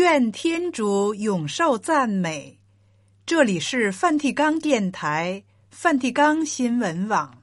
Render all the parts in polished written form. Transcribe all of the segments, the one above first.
愿天主永受赞美。这里是梵蒂冈电台、梵蒂冈新闻网。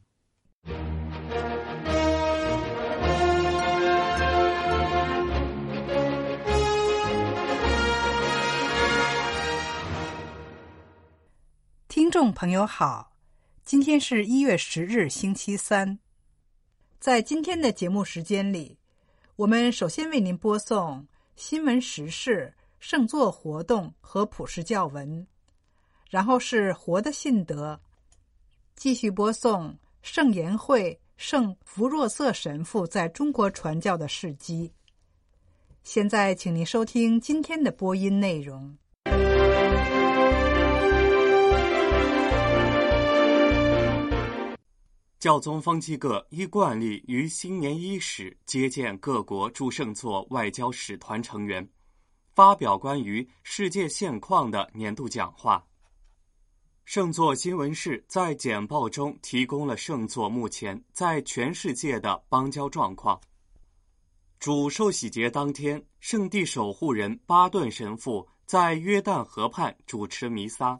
听众朋友好，今天是1月10日星期三。在今天的节目时间里，我们首先为您播送新闻时事、圣座活动和普世教文，然后是活的信德，继续播送圣言会圣福若瑟神父在中国传教的事迹。现在请您收听今天的播音内容。 教宗方济各依惯例于新年伊始接见各国驻圣座外交使团成员，发表关于世界现况的年度讲话。圣座新闻室在简报中提供了圣座目前在全世界的邦交状况。主受洗节当天，圣地守护人巴顿神父在约旦河畔主持弥撒。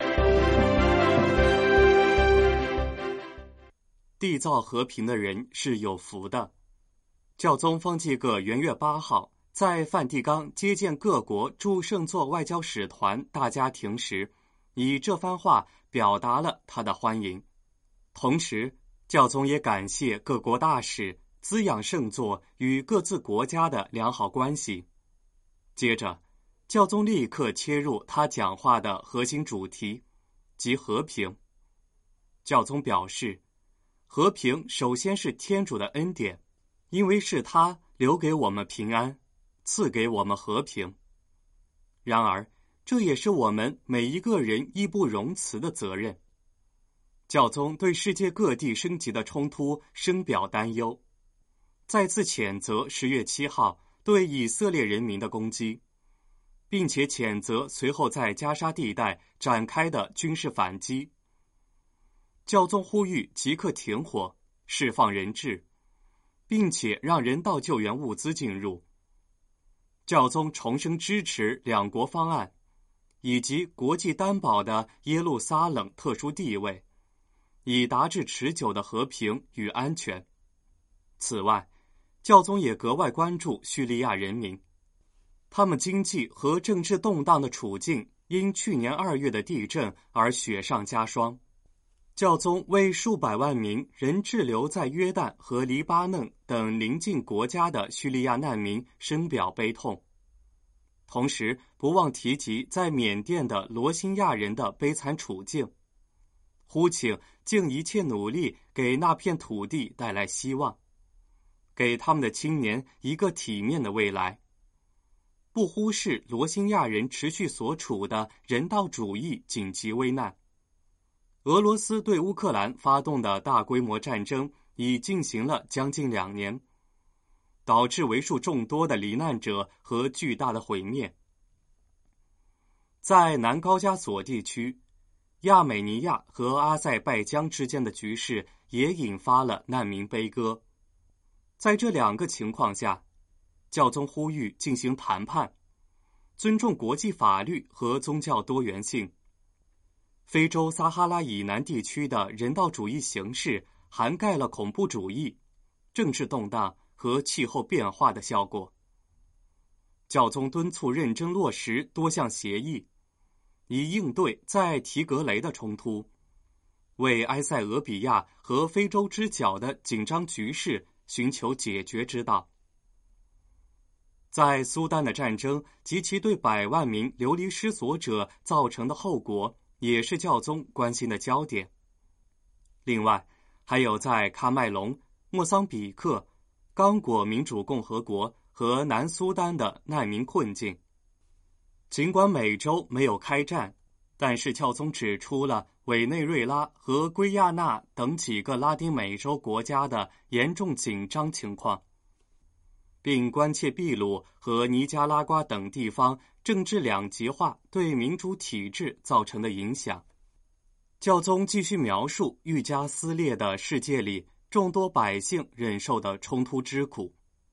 缔造和平的人是有福的。教宗方济各元月8号在梵蒂冈接见各国驻圣座外交使团大家庭时，以这番话表达了他的欢迎。同时，教宗也感谢各国大使滋养圣座与各自国家的良好关系。接着，教宗立刻切入他讲话的核心主题，即和平。教宗表示，和平首先是天主的恩典，因为是他留给我们平安，赐给我们和平。然而，这也是我们每一个人义不容辞的责任。教宗对世界各地升级的冲突深表担忧，再次谴责10月7号对以色列人民的攻击，并且谴责随后在加沙地带展开的军事反击。教宗呼吁即刻停火，释放人质，并且让人道救援物资进入。教宗重申支持两国方案，以及国际担保的耶路撒冷特殊地位，以达至持久的和平与安全。此外，教宗也格外关注叙利亚人民，他们经济和政治动荡的处境因去年2月的地震而雪上加霜。教宗为数百万名仍滞留在约旦和黎巴嫩等邻近国家的叙利亚难民深表悲痛，同时不忘提及在缅甸的罗兴亚人的悲惨处境，呼请尽一切努力给那片土地带来希望，给他们的青年一个体面的未来，不忽视罗兴亚人持续所处的人道主义紧急危难。俄罗斯对乌克兰发动的大规模战争已进行了将近2年，导致为数众多的罹难者和巨大的毁灭。在南高加索地区，亚美尼亚和阿塞拜疆之间的局势也引发了难民悲歌。在这2个情况下，教宗呼吁进行谈判，尊重国际法律和宗教多元性。非洲撒哈拉以南地区的人道主义形势涵盖了恐怖主义、政治动荡和气候变化的效果。教宗敦促认真落实多项协议，以应对在提格雷的冲突，为埃塞俄比亚和非洲之角的紧张局势寻求解决之道。在苏丹的战争及其对100万名流离失所者造成的后果也是教宗关心的焦点。另外，还有在喀麦隆、莫桑比克、刚果民主共和国和南苏丹的难民困境。尽管美洲没有开战，但是教宗指出了委内瑞拉和圭亚那等几个拉丁美洲国家的严重紧张情况，并关切秘鲁和尼加拉瓜等地方政治两极化对民主体制造成的影响。教宗继续描述愈加撕裂的世界里众多百姓忍受的冲突之苦，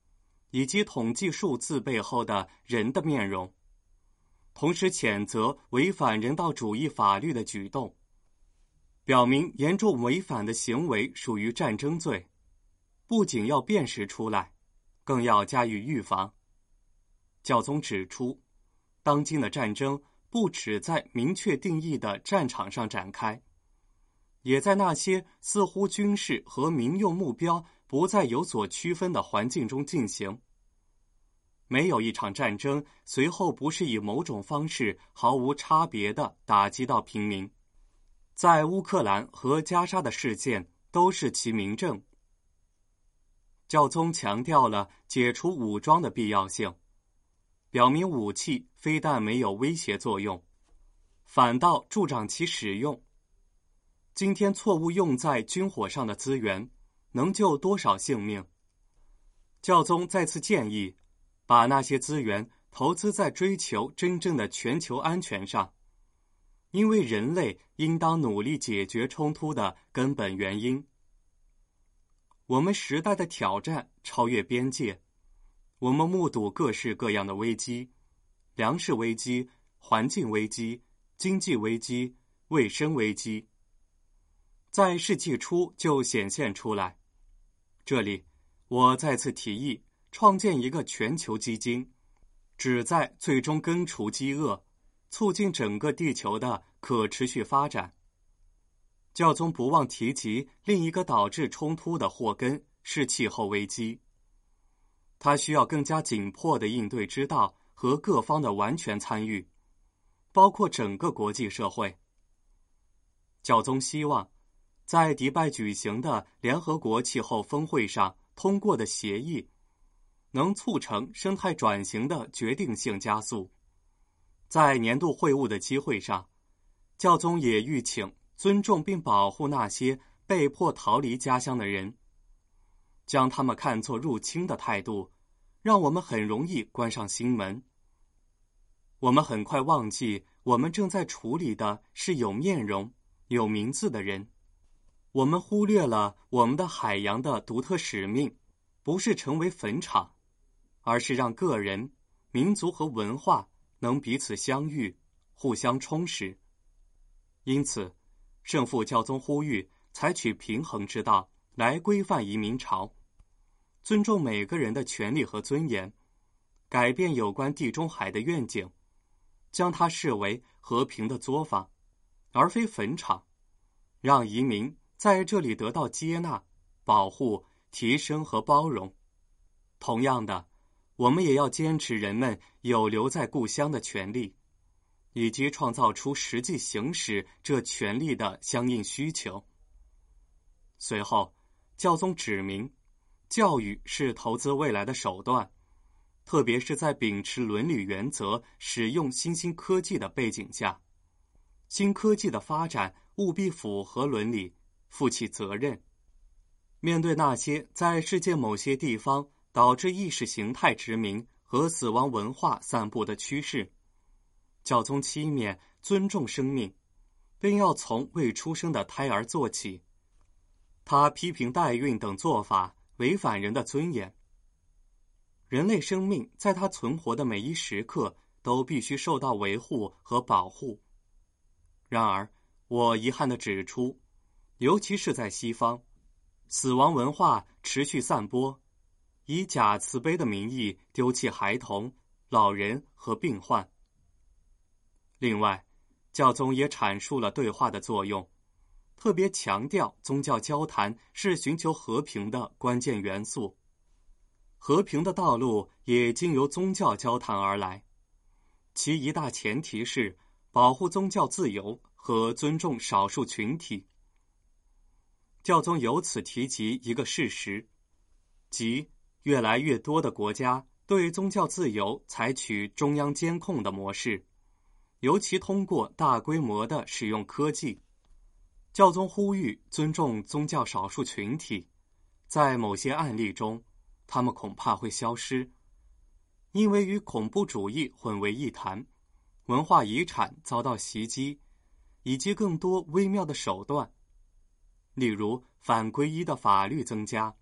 以及统计数字背后的人的面容，同时谴责违反人道主义法律的举动，表明严重违反的行为属于战争罪，不仅要辨识出来，更要加以预防。教宗指出，当今的战争不只在明确定义的战场上展开，也在那些似乎军事和民用目标不再有所区分的环境中进行。没有一场战争随后不是以某种方式毫无差别地打击到平民，在乌克兰和加沙的事件都是其明证。教宗强调了解除武装的必要性，表明武器非但没有威胁作用，反倒助长其使用。今天错误用在军火上的资源，能救多少性命？教宗再次建议，把那些资源投资在追求真正的全球安全上，因为人类应当努力解决冲突的根本原因。我们时代的挑战超越边界，我们目睹各式各样的危机，粮食危机、环境危机、经济危机、卫生危机，在世纪初就显现出来。这里，我再次提议创建一个全球基金，旨在最终根除饥饿，促进整个地球的可持续发展。教宗不忘提及另一个导致冲突的祸根是气候危机，他需要更加紧迫的应对之道和各方的完全参与，包括整个国际社会。教宗希望在迪拜举行的联合国气候峰会上通过的协议能促成生态转型的决定性加速。在年度会晤的机会上，教宗也吁请尊重并保护那些被迫逃离家乡的人，将他们看作入侵的态度，让我们很容易关上心门。我们很快忘记，我们正在处理的是有面容、有名字的人。我们忽略了我们的海洋的独特使命，不是成为坟场，而是让个人、民族和文化能彼此相遇，互相充实。因此，圣父教宗呼吁采取平衡之道来规范移民潮，尊重每个人的权利和尊严，改变有关地中海的愿景，将它视为和平的作坊，而非坟场，让移民在这里得到接纳、保护、提升和包容。同样的，我们也要坚持人们有留在故乡的权利，以及创造出实际行使这权利的相应需求。随后，教宗指明，教育是投资未来的手段，特别是在秉持伦理原则、使用新兴科技的背景下，新科技的发展务必符合伦理，负起责任。面对那些在世界某些地方导致意识形态殖民和死亡文化散布的趋势，教宗期勉尊重生命，并要从未出生的胎儿做起。他批评代孕等做法违反人的尊严。人类生命在他存活的每一时刻都必须受到维护和保护。然而，我遗憾地指出，尤其是在西方，死亡文化持续散播，以假慈悲的名义丢弃孩童、老人和病患。另外，教宗也阐述了对话的作用，特别强调宗教交谈是寻求和平的关键元素。和平的道路也经由宗教交谈而来，其一大前提是保护宗教自由和尊重少数群体。教宗由此提及一个事实，即越来越多的国家对宗教自由采取中央监控的模式，尤其通过大规模的使用科技。教宗呼吁尊重宗教少数群体，在某些案例中，他们恐怕会消失，因为与恐怖主义混为一谈，文化遗产遭到袭击，以及更多微妙的手段，例如反皈依的法律增加，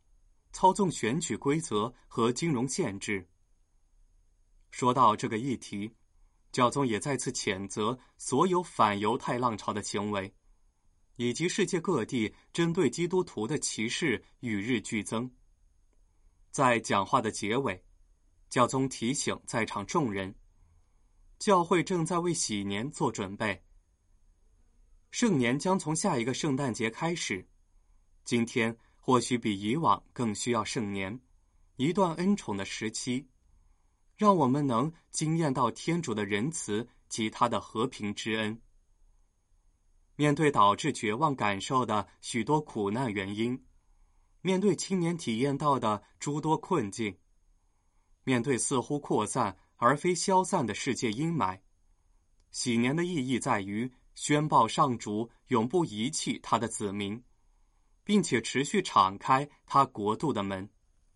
操纵选举规则和金融限制。说到这个议题，教宗也再次谴责所有反犹太浪潮的行为，以及世界各地针对基督徒的歧视与日俱增。在讲话的结尾，教宗提醒在场众人，教会正在为喜年做准备。圣年将从下一个圣诞节开始，今天或许比以往更需要圣年，一段恩宠的时期，让我们能经验到天主的仁慈及他的和平之恩。面对导致绝望感受的许多苦难原因，面对青年体验到的诸多困境，面对似乎扩散而非消散的世界阴霾，喜年的意义在于宣报上主永不遗弃他的子民，并且持续敞开他国度的门。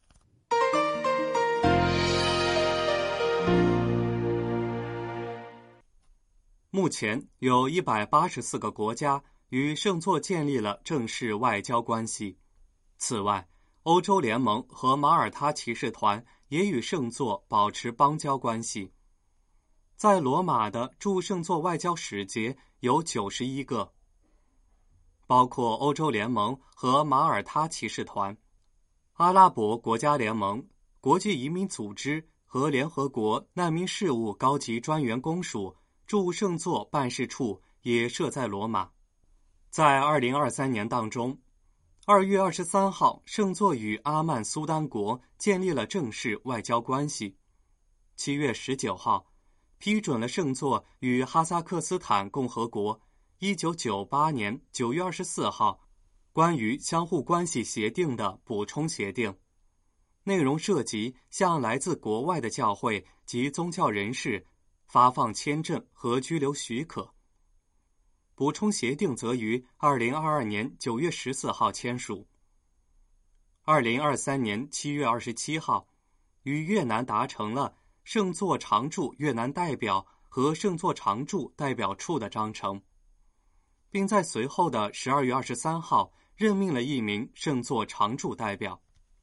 目前有184个国家与圣座建立了正式外交关系。此外，欧洲联盟和马耳他骑士团也与圣座保持邦交关系。在罗马的驻圣座外交使节有91个，包括欧洲联盟和马耳他骑士团、阿拉伯国家联盟、国际移民组织和联合国难民事务高级专员公署驻圣座办事处也设在罗马。在2023年当中，2月23号，圣座与阿曼苏丹国建立了正式外交关系。7月19号，批准了圣座与哈萨克斯坦共和国1998年9月24号关于相互关系协定的补充协定，内容涉及向来自国外的教会及宗教人士发放签证和居留许可。补充协定则于2022年9月14号签署。2023年7月27号，与越南达成了圣座常驻越南代表和圣座常驻代表处的章程，并在随后的12月23号任命了一名圣座常驻代表。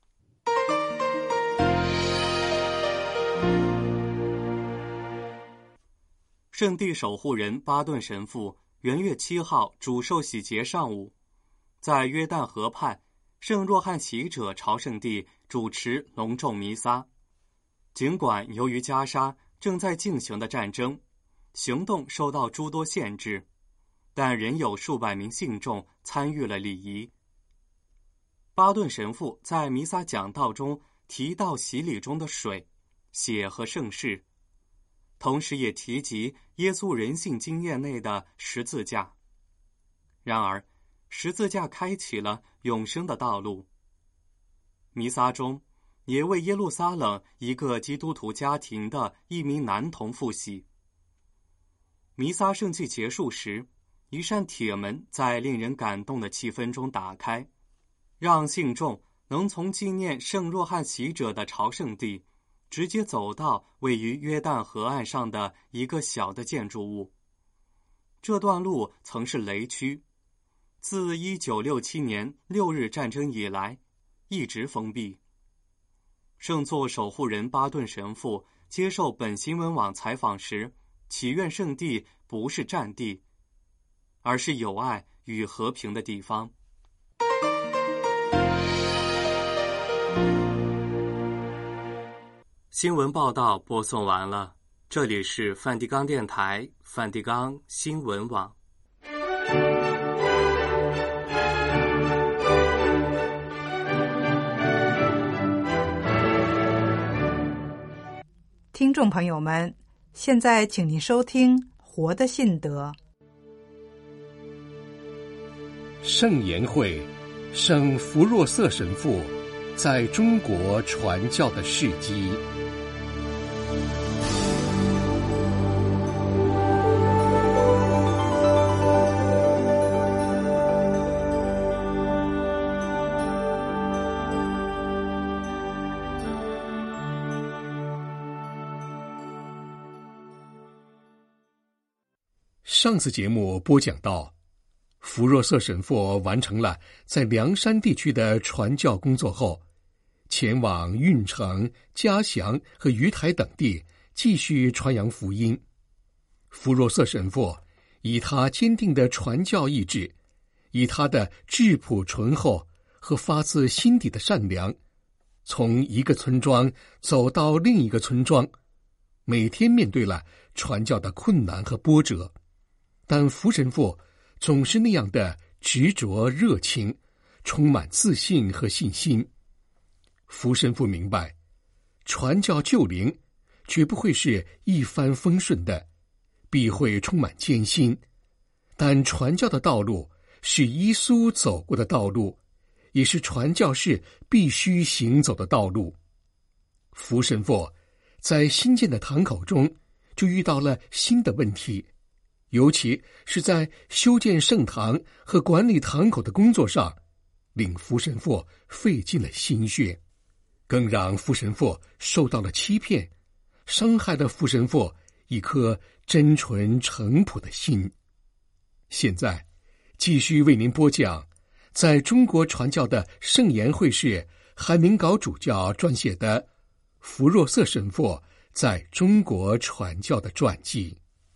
圣地守护人巴顿神父元月7号主受洗节上午，在约旦河畔圣若翰洗者朝圣地主持隆重弥撒。尽管由于加沙正在进行的战争，行动受到诸多限制，但仍有数百名信众参与了礼仪。巴顿神父在弥撒讲道中提到洗礼中的水、血和圣事，同时也提及耶稣人性经验内的十字架。然而，十字架开启了永生的道路。弥撒中也为耶路撒冷一个基督徒家庭的一名男童复洗。弥撒圣祭结束时，一扇铁门在令人感动的气氛中打开，让信众能从纪念圣若翰洗者的朝圣地直接走到位于约旦河岸上的一个小的建筑物。这段路曾是雷区，自1967年6日战争以来一直封闭。圣座守护人巴顿神父接受本新闻网采访时，祈愿圣地不是战地，而是有爱与和平的地方。新闻报道播送完了，这里是梵蒂冈电台梵蒂冈新闻网。 听众朋友们，现在请您收听《活的信德》。 圣言会圣福若瑟神父在中国传教的事迹。上次节目播讲到，福若瑟神父完成了在凉山地区的传教工作后， 前往运城、嘉祥和鱼台等地继续传扬福音。福若瑟神父以他坚定的传教意志，以他的质朴醇厚和发自心底的善良，从一个村庄走到另一个村庄，每天面对了传教的困难和波折，但福神父总是那样的执着热情，充满自信和信心。福神父明白，传教救灵绝不会是一帆风顺的，必会充满艰辛，但传教的道路是耶稣走过的道路，也是传教士必须行走的道路。福神父在新建的堂口中就遇到了新的问题，尤其是在修建圣堂和管理堂口的工作上，令福神父费尽了心血，更让福神父受到了欺骗，伤害了福神父一颗真纯诚朴的心。现在继续为您播讲在中国传教的圣言会士韩明镐主教撰写的福若瑟神父在中国传教的传记。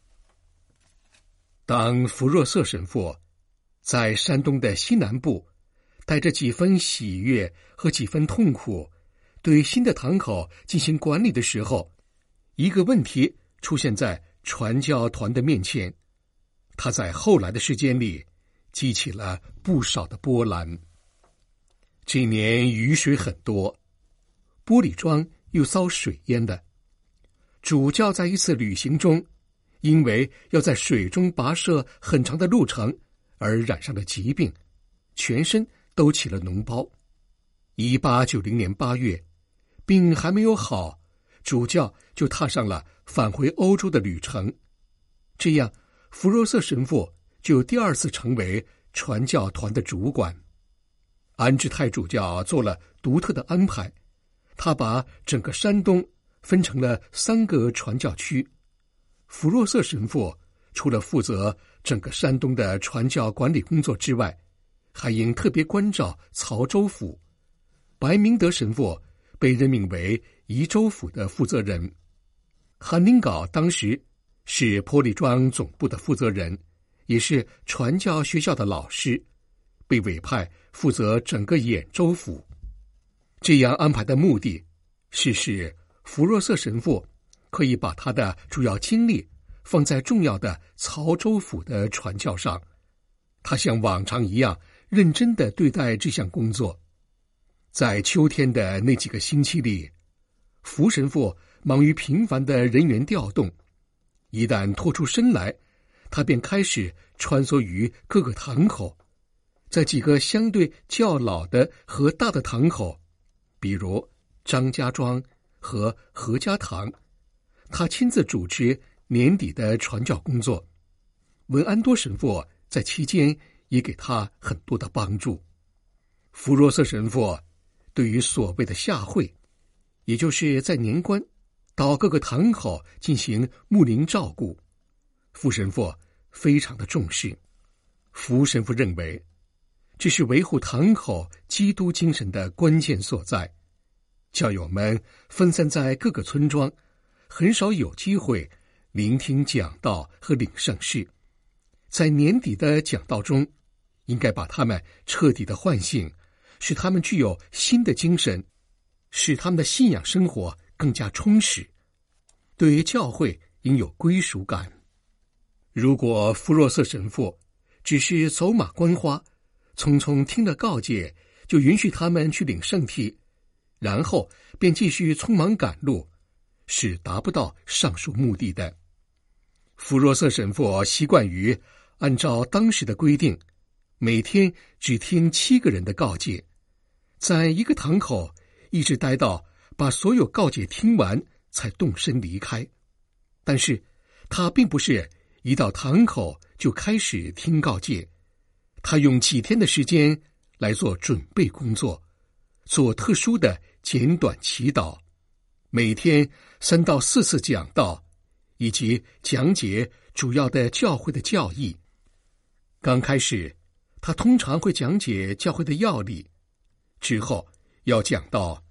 当福若瑟神父在山东的西南部带着几分喜悦和几分痛苦对新的堂口进行管理的时候，一个问题出现在传教团的面前，他在后来的时间里激起了不少的波澜。这年雨水很多，玻璃庄又遭水淹了。主教在一次旅行中，因为要在水中跋涉很长的路程而染上了疾病，全身都起了脓包。1890年8月，病还没有好，主教就踏上了返回欧洲的旅程。这样，福若瑟神父就第二次成为传教团的主管。安志泰主教做了独特的安排，他把整个山东分成了3个传教区。福若瑟神父除了负责整个山东的传教管理工作之外，还应特别关照曹州府。白明德神父被任命为宜州府的负责人。韩明镐当时是玻璃庄总部的负责人，也是传教学校的老师，被委派负责整个兖州府。这样安排的目的是使福若瑟神父可以把他的主要精力放在重要的曹州府的传教上。他像往常一样认真地对待这项工作。在秋天的那几个星期里，福神父忙于频繁的人员调动，一旦脱出身来，他便开始穿梭于各个堂口。在几个相对较老的和大的堂口，比如张家庄和何家堂，他亲自主持年底的传教工作。文安多神父在期间也给他很多的帮助。福若瑟神父对于所谓的下会，也就是在年关到各个堂口进行牧灵照顾，福神父非常的重视。福神父认为这是维护堂口基督精神的关键所在。教友们分散在各个村庄，很少有机会聆听讲道和领圣事。在年底的讲道中，应该把他们彻底的唤醒，使他们具有新的精神，使他们的信仰生活更加充实，对于教会应有归属感。如果福若瑟神父只是走马观花，匆匆听了告诫就允许他们去领圣体，然后便继续匆忙赶路，是达不到上述目的的。福若瑟神父习惯于按照当时的规定，每天只听7个人的告诫，在一个堂口一直待到把所有告诫听完才动身离开。但是他并不是一到堂口就开始听告诫，他用几天的时间来做准备工作，做特殊的简短祈祷，每天3到4次讲道，以及讲解主要的教会的教义。刚开始他通常会讲解教会的要理，之后要讲到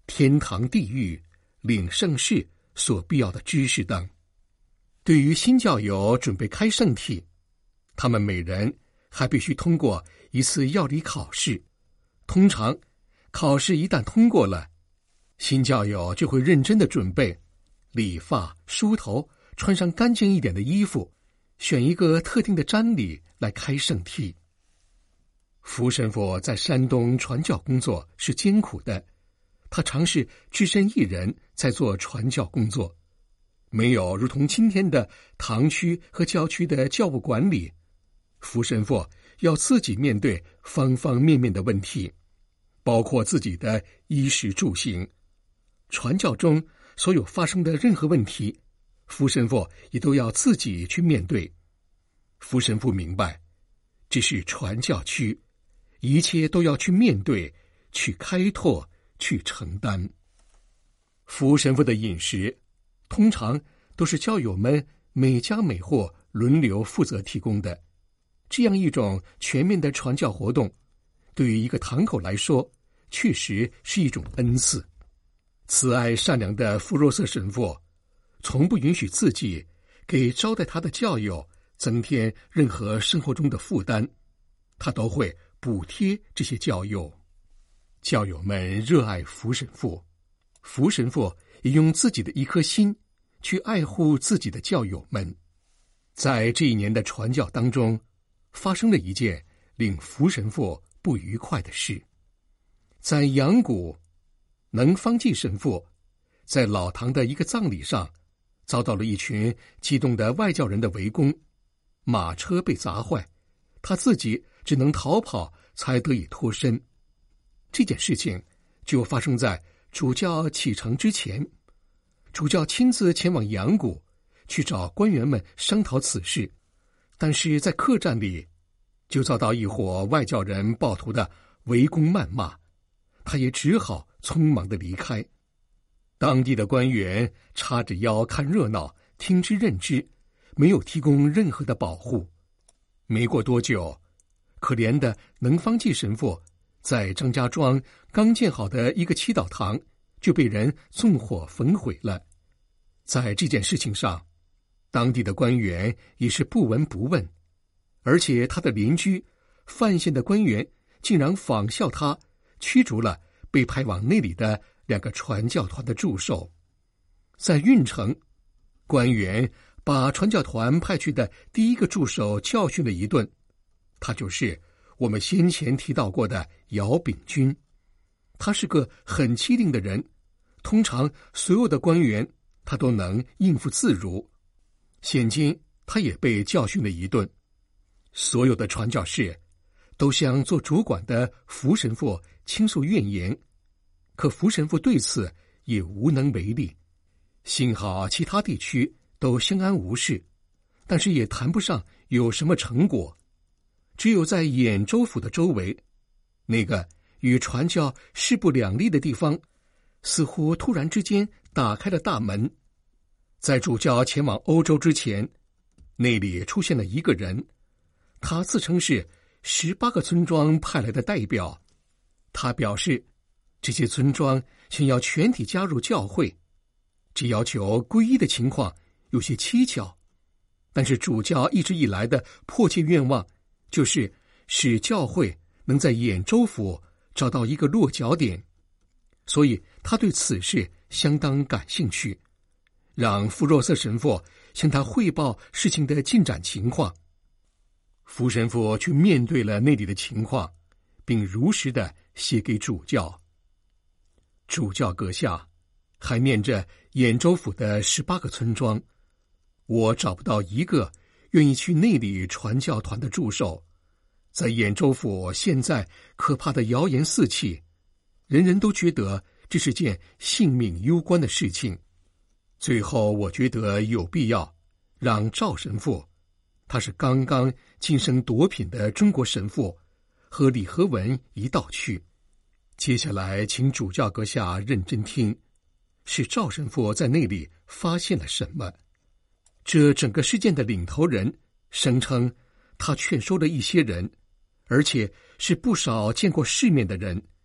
天堂、地狱、领圣事所必要的知识等。对于新教友准备开圣体，他们每人还必须通过一次药理考试。通常考试一旦通过了，新教友就会认真的准备理发、梳头，穿上干净一点的衣服，选一个特定的瞻礼来开圣体。福神父在山东传教工作是艰苦的，他常是只身一人在做传教工作，没有如同今天的堂区和教区的教务管理。福神父要自己面对方方面面的问题，包括自己的衣食住行。传教中所有发生的任何问题，福神父也都要自己去面对。福神父明白，这是传教区，一切都要去面对，去开拓，去承担。福神父的饮食通常都是教友们每家每户轮流负责提供的。这样一种全面的传教活动，对于一个堂口来说，确实是一种恩赐。慈爱善良的福若瑟神父，从不允许自己给招待他的教友增添任何生活中的负担，他都会补贴这些教友。教友们热爱福神父，福神父也用自己的一颗心去爱护自己的教友们。在这一年的传教当中，发生了一件令福神父不愉快的事。在阳谷，能方济神父在老堂的一个葬礼上，遭到了一群激动的外教人的围攻，马车被砸坏，他自己只能逃跑才得以脱身。这件事情就发生在主教启程之前，主教亲自前往阳谷去找官员们商讨此事，但是在客栈里就遭到一伙外教人暴徒的围攻谩骂，他也只好匆忙地离开。当地的官员叉着腰看热闹，听之任之，没有提供任何的保护。没过多久，可怜的能方济神父在张家庄刚建好的一个祈祷堂就被人纵火焚毁了。在这件事情上，当地的官员也是不闻不问，而且他的邻居范县的官员竟然仿效他，驱逐了被派往那里的2个传教团的助手。在运城，官员把传教团派去的第一个助手教训了一顿，他就是我们先前提到过的姚秉钧。他是个很机灵的人，通常所有的官员他都能应付自如，现今他也被教训了一顿。所有的传教士都向做主管的福神父倾诉怨言，可福神父对此也无能为力。幸好其他地区都相安无事，但是也谈不上有什么成果。只有在兖州府的周围，那个与传教势不两立的地方，似乎突然之间打开了大门。在主教前往欧洲之前，那里出现了一个人，他自称是18个村庄派来的代表。他表示，这些村庄想要全体加入教会，这要求皈依的情况有些蹊跷，但是主教一直以来的迫切愿望就是使教会能在兖州府找到一个落脚点，所以他对此事相当感兴趣，让福若瑟神父向他汇报事情的进展情况。福神父去面对了那里的情况，并如实的写给主教。主教阁下还念着兖州府的18个村庄，我找不到一个愿意去那里传教团的助手。在兖州府现在可怕的谣言四起，人人都觉得这是件性命攸关的事情。最后我觉得有必要让赵神父，他是刚刚晋升铎品的中国神父，和李和文一道去。接下来请主教阁下认真听，是赵神父在那里发现了什么。这整个事件的领头人声称，他劝说了一些人，而且是不少见过世面的人，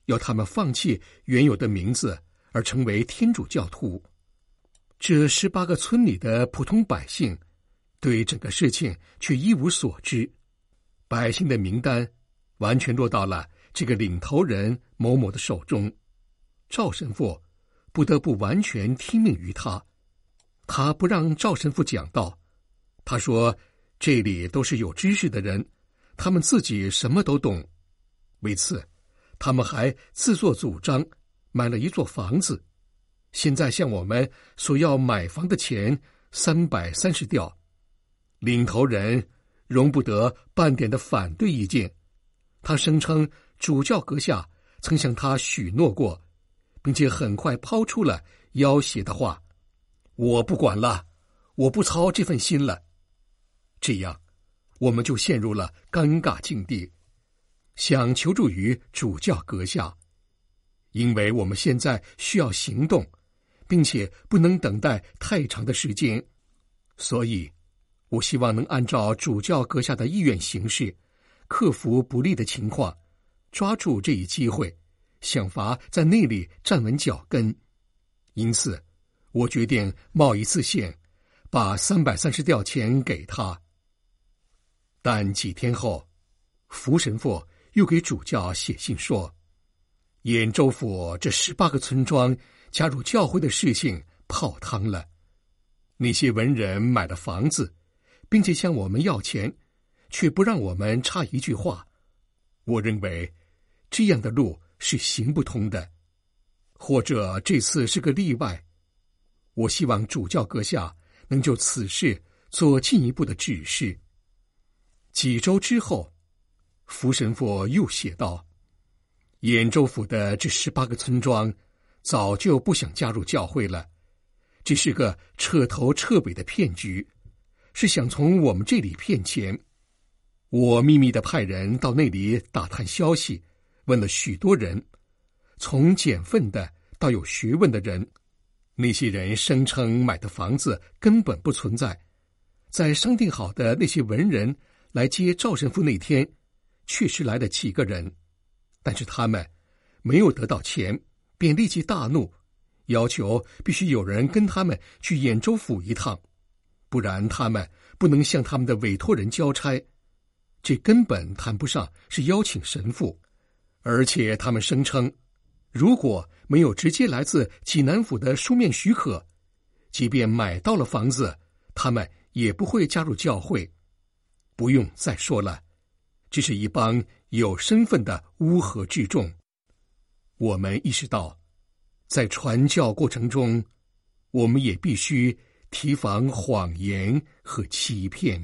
要他们放弃原有的名字而成为天主教徒。这18个村里的普通百姓对整个事情却一无所知，百姓的名单完全落到了这个领头人某某的手中。赵神父不得不完全听命于他，他不让赵神父讲道，他说这里都是有知识的人，他们自己什么都懂。为此他们还自作主张买了一座房子，现在向我们索要买房的钱330吊。领头人容不得半点的反对意见，他声称主教阁下曾向他许诺过，并且很快抛出了要挟的话：我不管了，我不操这份心了。这样我们就陷入了尴尬境地，想求助于主教阁下，因为我们现在需要行动，并且不能等待太长的时间，所以我希望能按照主教阁下的意愿行事，克服不利的情况，抓住这一机会，想法在那里站稳脚跟。因此我决定冒一次险，把330吊钱给他。但几天后，福神父又给主教写信说，兖州府这18个村庄加入教会的事情泡汤了。那些文人买了房子，并且向我们要钱，却不让我们插一句话。我认为这样的路是行不通的，或者这次是个例外。我希望主教阁下能就此事做进一步的指示。几周之后，福神父又写道，兖州府的这18个村庄早就不想加入教会了，这是个彻头彻尾的骗局，是想从我们这里骗钱。我秘密地派人到那里打探消息，问了许多人，从捡粪的到有学问的人。那些人声称买的房子根本不存在，在商定好的那些文人来接赵神父那天，确实来了几个人，但是他们没有得到钱，便立即大怒，要求必须有人跟他们去兖州府一趟，不然他们不能向他们的委托人交差。这根本谈不上是邀请神父，而且他们声称，如果没有直接来自济南府的书面许可，即便买到了房子，他们也不会加入教会。不用再说了，这是一帮有身份的乌合之众。我们意识到，在传教过程中，我们也必须提防谎言和欺骗。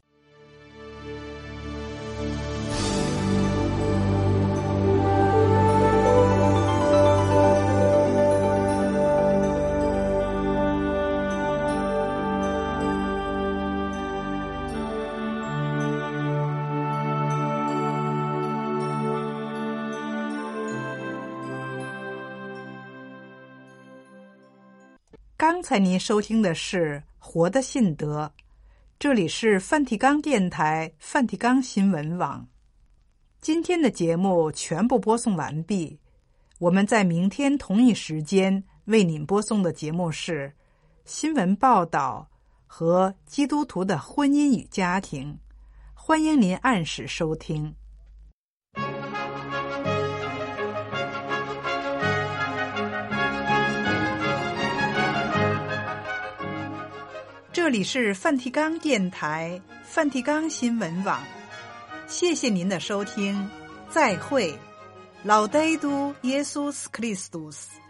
刚才您收听的是《活的信德》，这里是梵蒂冈电台梵蒂冈新闻网。今天的节目全部播送完毕，我们在明天同一时间为您播送的节目是新闻报道和基督徒的婚姻与家庭，欢迎您按时收听。这里是梵蒂冈电台梵蒂冈新闻网，谢谢您的收听，再会，老戴都耶稣斯克里斯多斯。